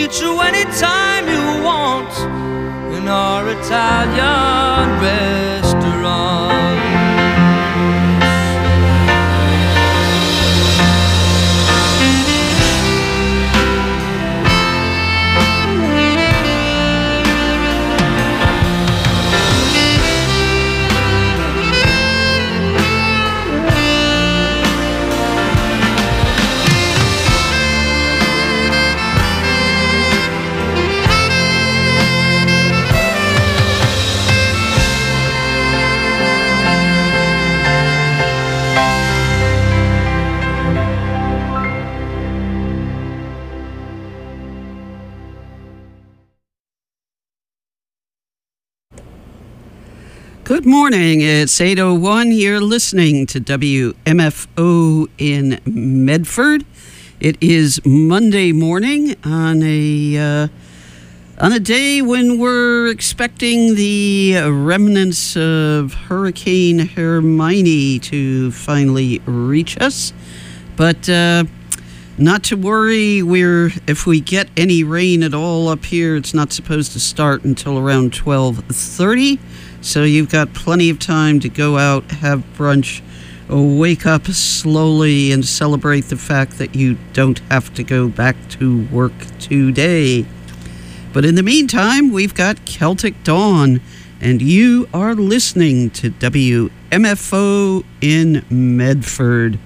get you anytime you want in our Italian restaurant. Good morning, it's 8:01. You're listening to WMFO in Medford. It is Monday morning on a day when we're expecting the remnants of Hurricane Hermione to finally reach us. But not to worry, if we get any rain at all up here, it's not supposed to start until around 12:30. So you've got plenty of time to go out, have brunch, wake up slowly and celebrate the fact that you don't have to go back to work today. But in the meantime, we've got Celtic Dawn, and you are listening to WMFO in Medford.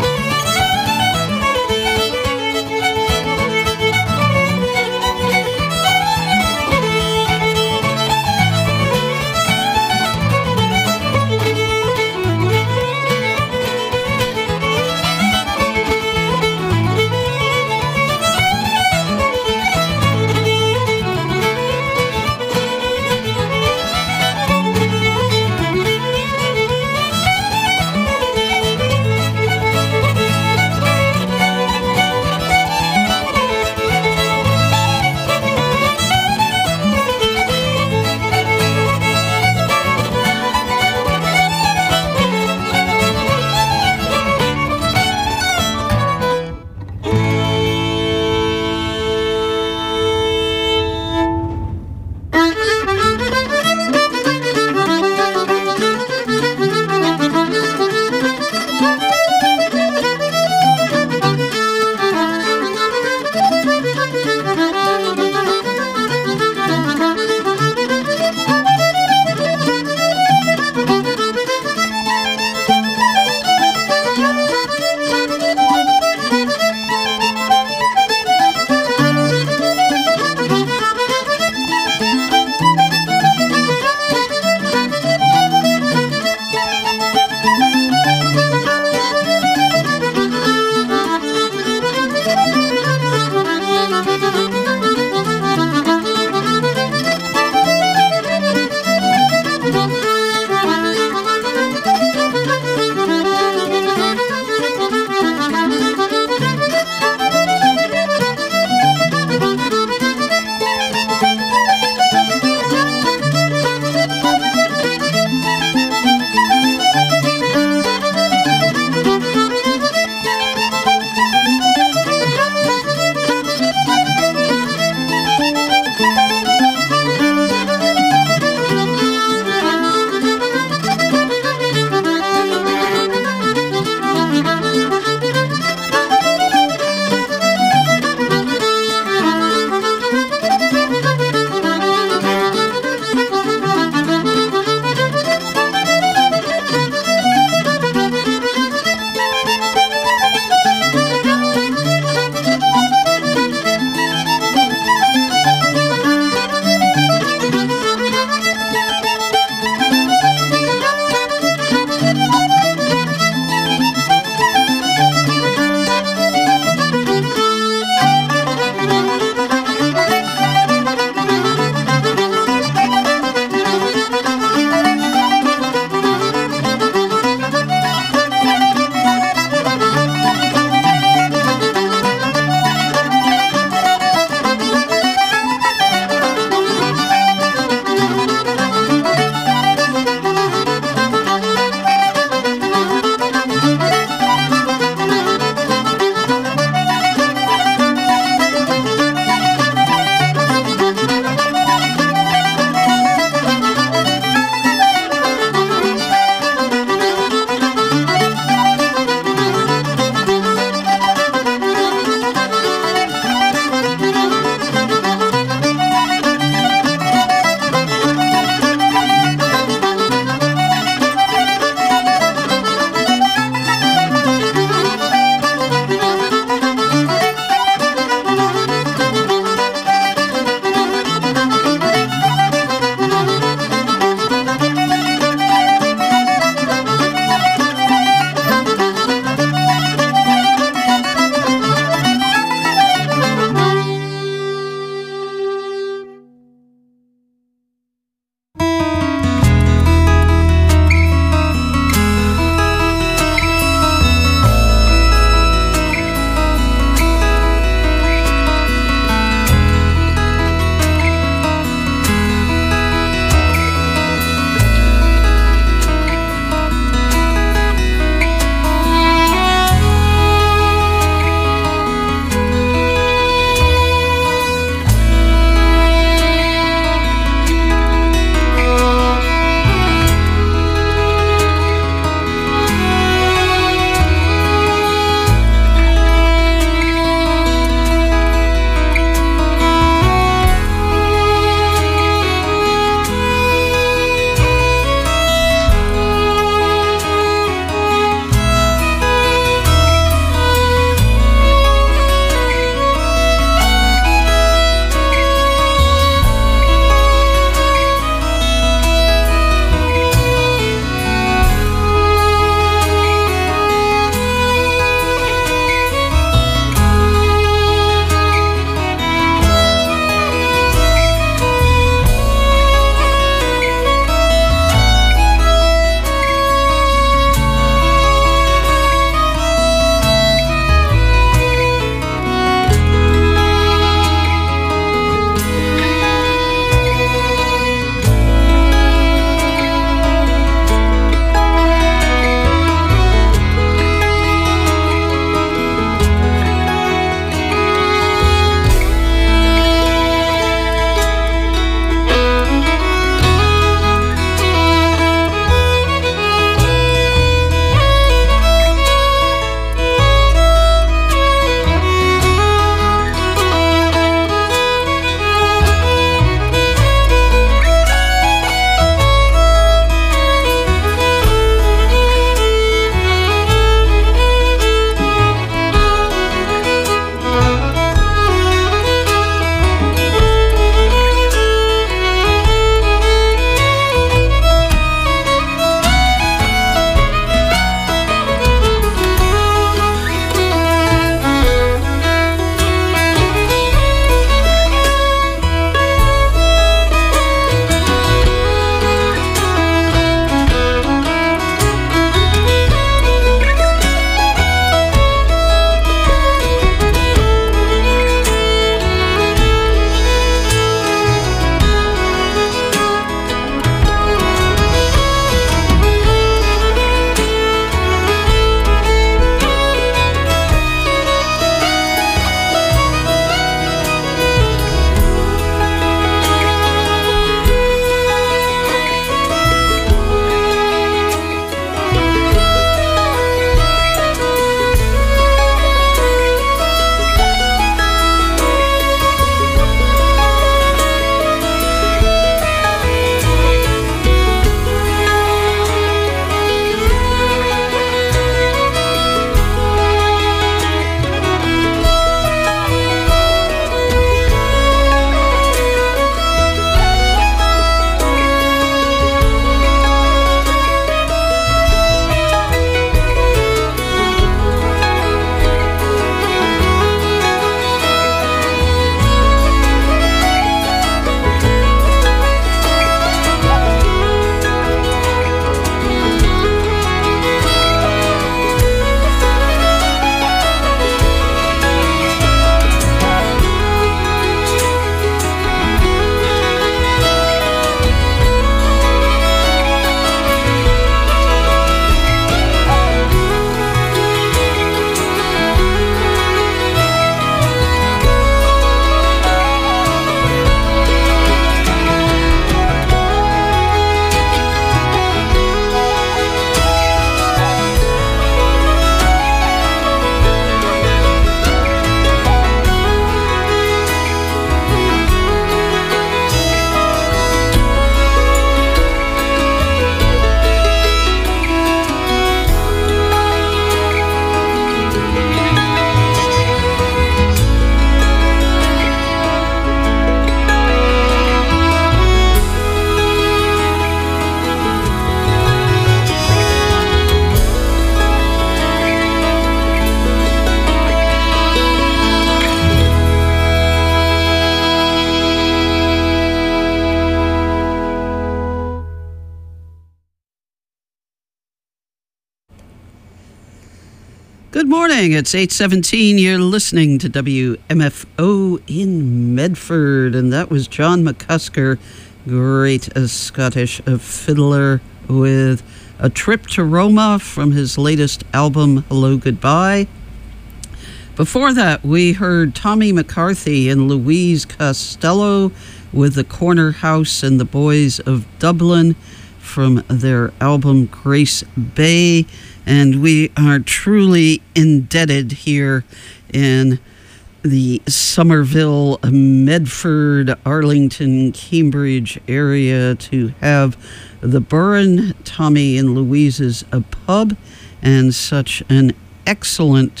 Good morning. It's 8:17. You're listening to WMFO in Medford, and that was John McCusker, great Scottish fiddler, with A Trip to Roma from his latest album, Hello Goodbye. Before that, we heard Tommy McCarthy and Louise Costello with The Corner House and the Boys of Dublin from their album Grace Bay. And we are truly indebted here in the Somerville, Medford, Arlington, Cambridge area to have the Burren, Tommy and Louise's a pub, and such an excellent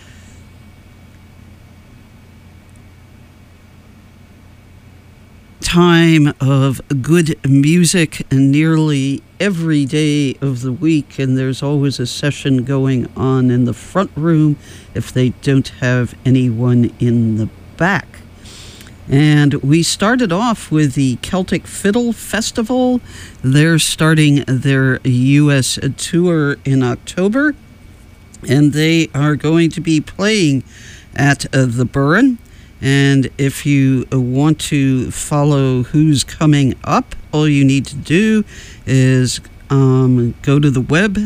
time of good music nearly every day of the week, and there's always a session going on in the front room if they don't have anyone in the back. And we started off with the Celtic Fiddle Festival. They're starting their U.S. tour in October, and they are going to be playing at the Burren. And if you want to follow who's coming up, all you need to do is go to the web,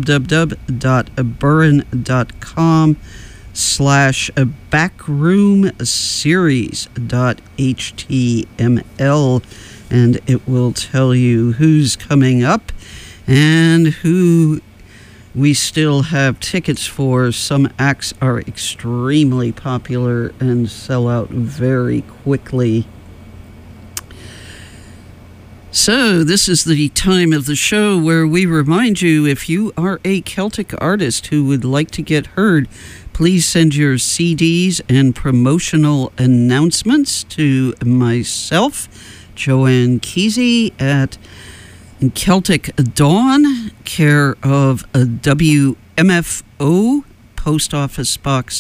www.burren.com/backroomseries.html, and it will tell you who's coming up and who we still have tickets for. Some acts are extremely popular and sell out very quickly. So this is the time of the show where we remind you, if you are a Celtic artist who would like to get heard, please send your CDs and promotional announcements to myself, Joanne Kesey, at Celtic Dawn, care of WMFO, Post Office Box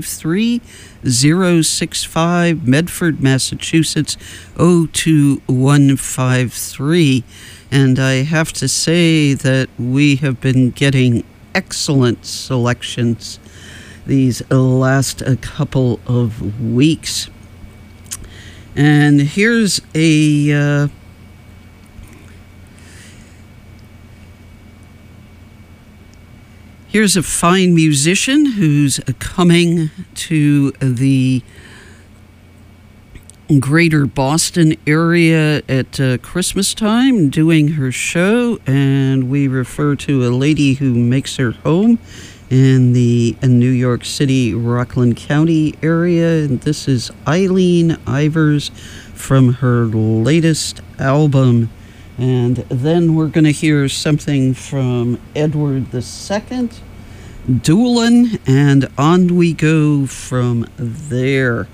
53065, Medford, Massachusetts 02153. And I have to say that we have been getting excellent selections these last couple of weeks. And here's a Here's a fine musician who's coming to the greater Boston area at Christmas time, doing her show, and we refer to a lady who makes her home in the New York City, Rockland County area. And this is Eileen Ivers from her latest album. And then we're going to hear something from Edward II, Doolin, and on we go from there.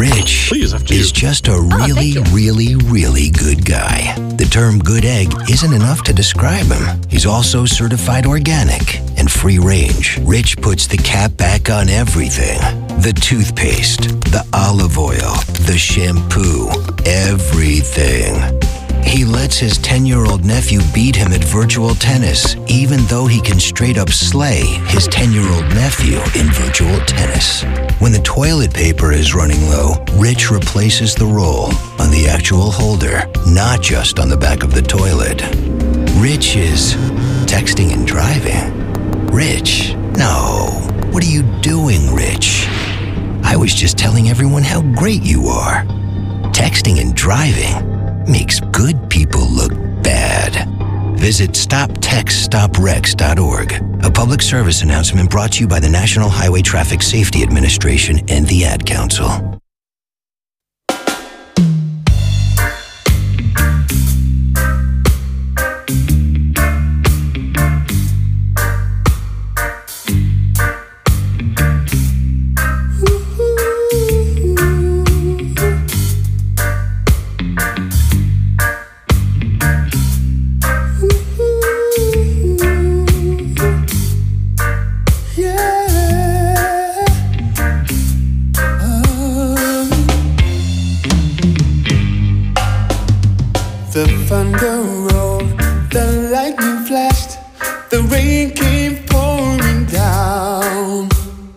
Rich is just a really, really good guy. The term good egg isn't enough to describe him. He's also certified organic and free range. Rich puts the cap back on everything. The toothpaste, the olive oil, the shampoo, everything. He lets his 10-year-old nephew beat him at virtual tennis, even though he can straight up slay his 10-year-old nephew in virtual tennis. When the toilet paper is running low, Rich replaces the roll on the actual holder, not just on the back of the toilet. Rich is texting and driving. Rich? No. What are you doing, Rich? I was just telling everyone how great you are. Texting and driving makes good people look bad. Visit StopTextStopWrecks.org. A public service announcement brought to you by the National Highway Traffic Safety Administration and the Ad Council. The thunder rolled, the lightning flashed, the rain came pouring down.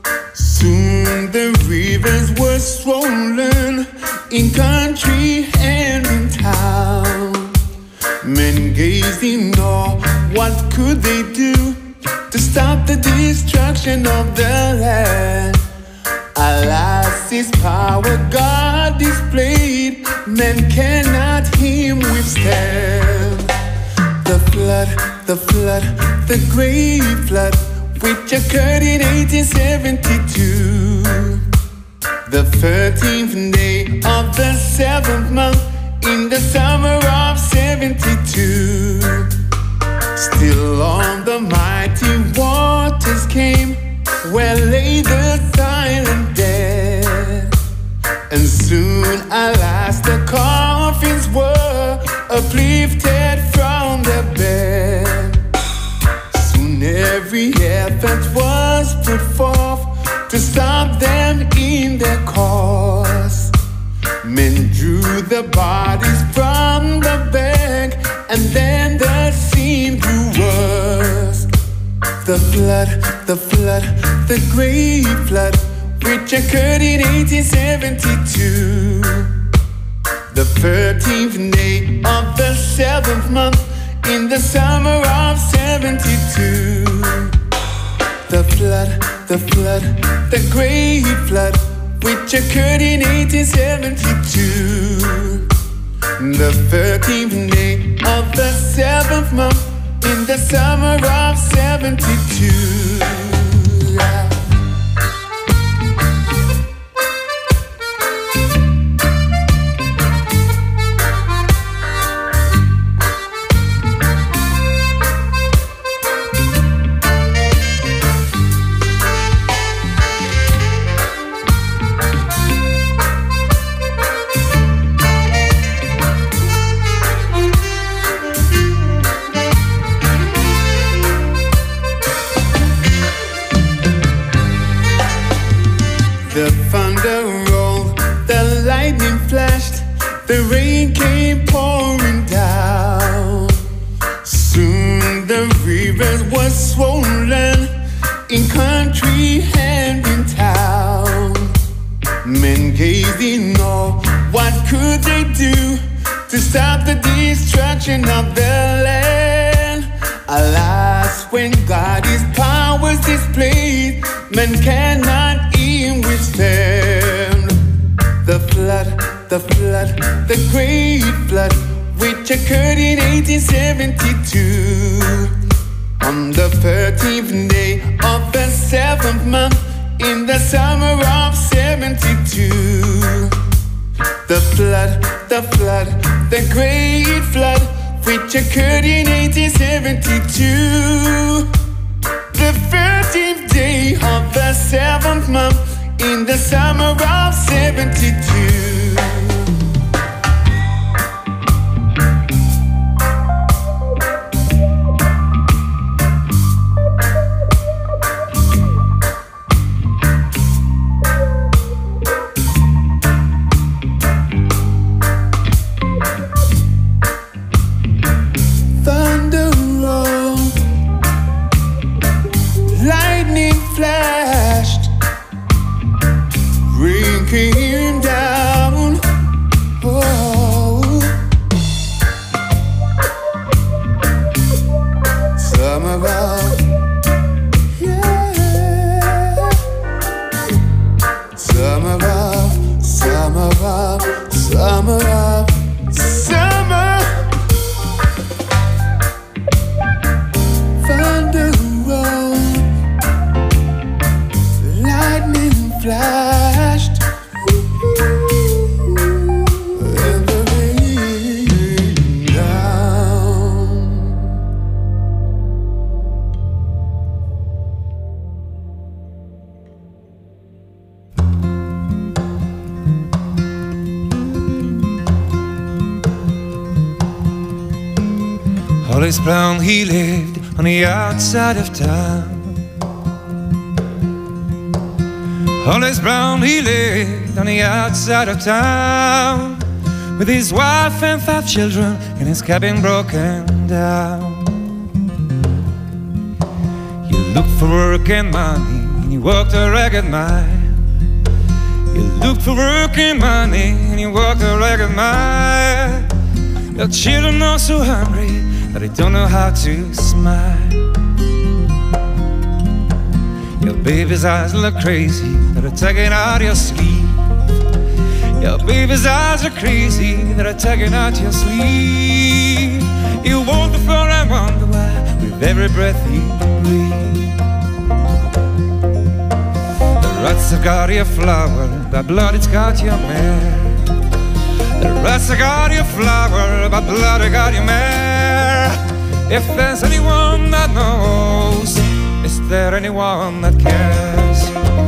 Soon the rivers were swollen in country and in town. Men gazed in awe, what could they do to stop the destruction of the land? Alas, His power God displayed, men cannot Him withstand. The flood, the great flood, which occurred in 1872. The 13th day of the 7th month in the summer of 72. Still on the mighty waters came, where lay the silent dead. And soon, alas, the coffins were uplifted from the bed. Soon every effort was put forth to stop them in their course. Men drew the bodies from the bank, and then the scene grew worse. The flood, the great flood, which occurred in 1872. The 13th day of the 7th month in the summer of 72. The flood, the great flood, which occurred in 1872. The 13th day of the 7th month in the summer of 72. The thunder rolled, the lightning flashed, the rain came pouring down. Soon the rivers were swollen in country and in town. Men gazed in awe, what could they do to stop the destruction of the land? Alas, when God His powers displayed, men cannot even withstand. The flood, the great flood, which occurred in 1872. On the 13th day of the 7th month in the summer of 72. The flood, the great flood, which occurred in 1872. The 13th day of the 7th month in the summer of 72. 72. Hollis Brown, he lived on the outside of town. Hollis Brown, he lived on the outside of town, with his wife and 5 children and his cabin broken down. He looked for work and money and he worked a ragged mile. He looked for work and money and he worked a ragged mile. Your children are so hungry that they don't know how to smile. Your baby's eyes look crazy, that are tugging out your sleeve. Your baby's eyes are crazy, that are tugging out your sleeve. You walk the floor and wonder why, with every breath you breathe. The rats have got your flower, by blood it's got your mare. The rats have got your flower, by blood I got your mare. If there's anyone that knows, is there anyone that cares?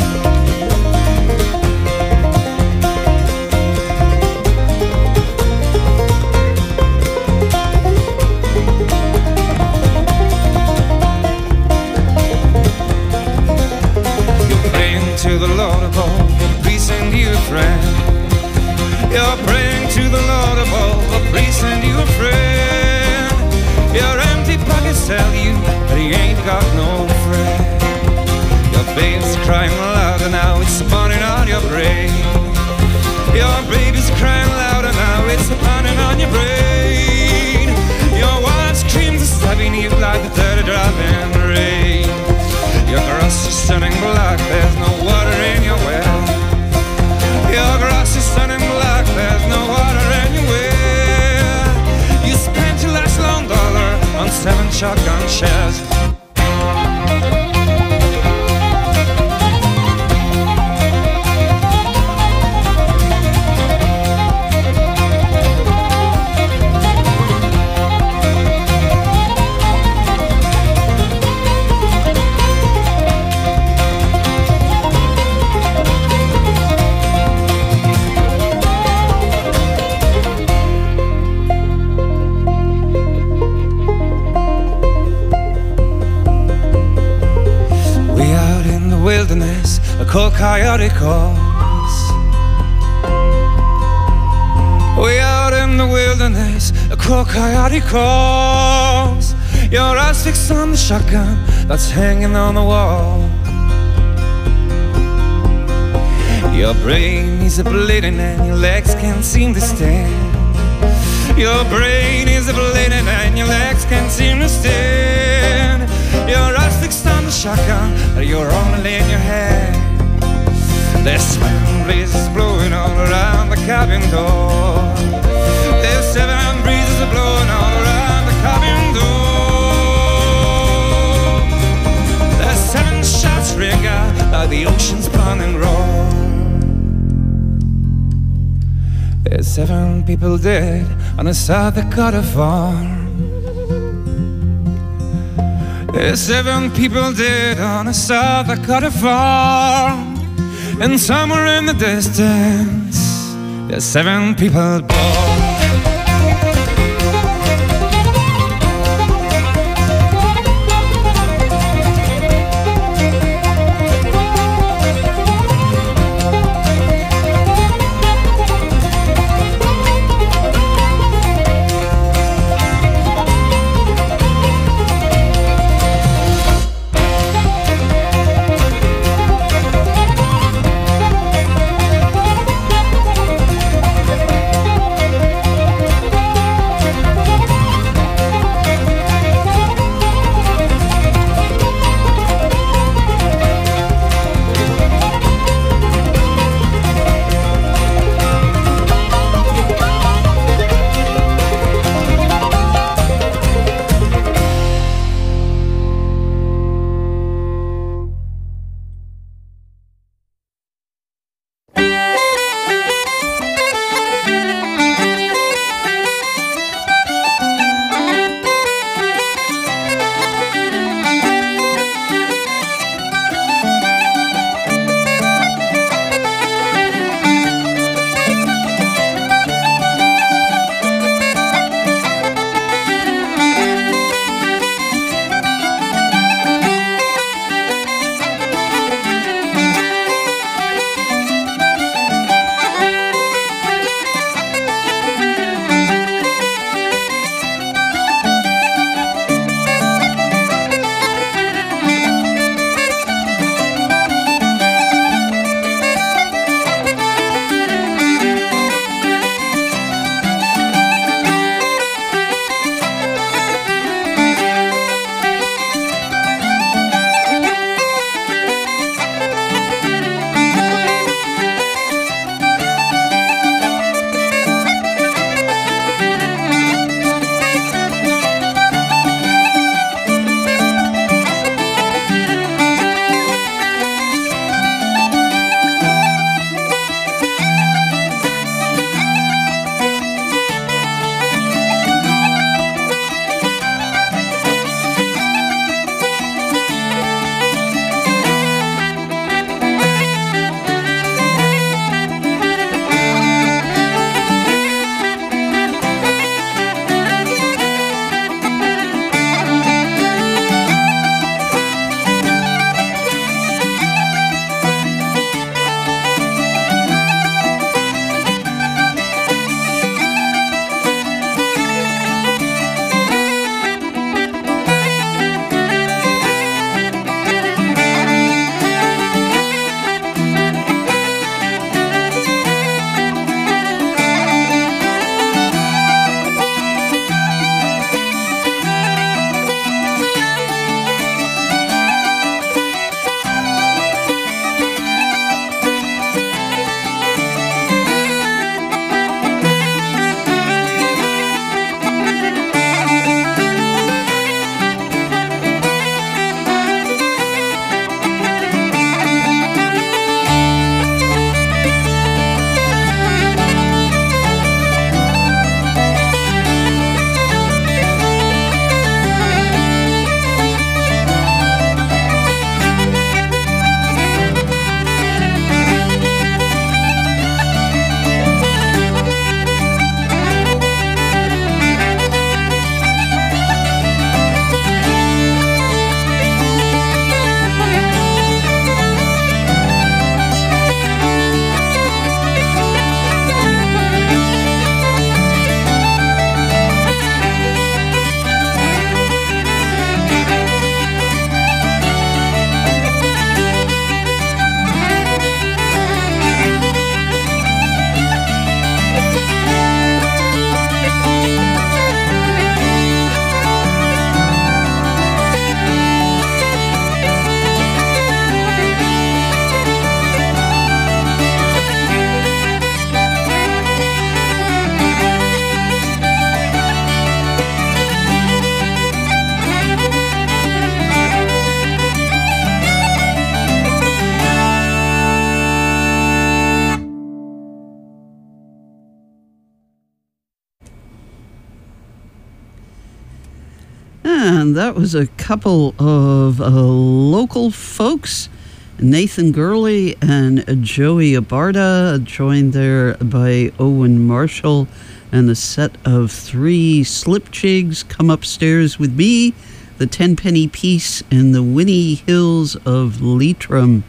You're praying to the Lord of all, please send you a friend. You're praying to the Lord of all, please send you a friend. Your empty pockets tell you that he ain't got no friend. Your baby's crying louder now, it's burning on your brain. Your baby's crying louder now, it's burning on your brain. Your wife screams are stabbing you like the dirty driving rain. Your grass is turning black, there's no water in your well. Your grass is turning black, there's no water in your well. You spent your last long dollar on 7 shotgun shells. A cold coyote calls. Way out in the wilderness, a cold coyote calls. Your eyes fixed on the shotgun that's hanging on the wall. Your brain is a bleeding and your legs can't seem to stand. Your brain is a bleeding and your legs can't seem to stand. Your eyes fixed on the shotgun, but you're only in your head. There's 7 breezes blowing all around the cabin door. There's 7 breezes blowing all around the cabin door. There's 7 shots ring out like the ocean's pounding roar. There's 7 people dead on a South Dakota farm. There's 7 people dead on a South Dakota farm. And somewhere in the distance, there's 7 people born. And that was a couple of local folks Nathan Gurley and Joey Abarta, joined there by Owen Marshall, and the set of 3 slip jigs, Come Upstairs With Me, The Tenpenny Piece, and The Winnie Hills of Leitrim.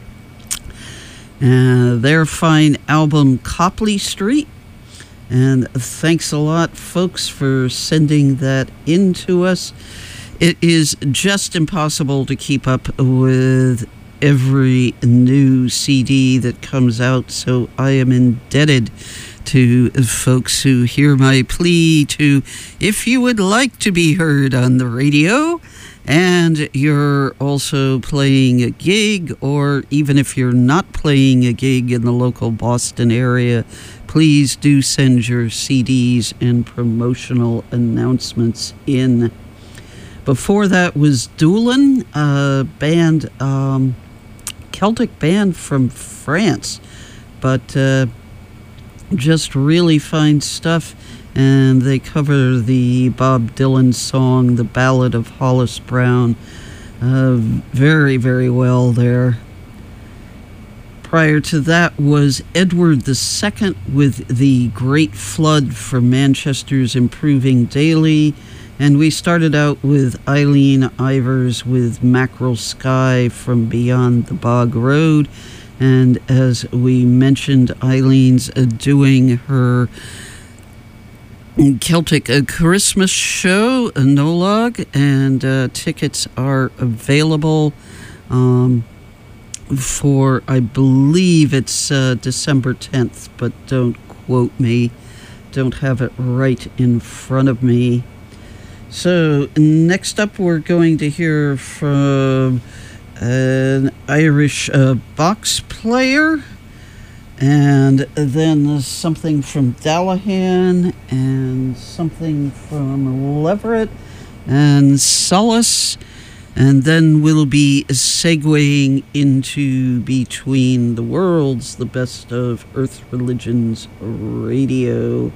Their fine album, Copley Street. And thanks a lot, folks, for sending that in to us. It is just impossible to keep up with every new CD that comes out, so I am indebted to folks who hear my plea to, if you would like to be heard on the radio, and you're also playing a gig, or even if you're not playing a gig in the local Boston area, please do send your CDs and promotional announcements in. Before that was Doolin, a band, Celtic band from France, but just really fine stuff, and they cover the Bob Dylan song, The Ballad of Hollis Brown, very, very well there. Prior to that was Edward II with The Great Flood from Manchester's Improving Daily, and we started out with Eileen Ivers with Mackerel Sky from Beyond the Bog Road. And as we mentioned, Eileen's doing her Celtic Christmas show, a Nolog, and tickets are available for, I believe it's December 10th, but don't quote me. Don't have it right in front of me. So next up, we're going to hear from an Irish box player, and then something from Dallahan, and something from Leverett and Solace, and then we'll be segueing into Between the Worlds, the best of Earth Religions Radio.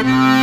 Bye.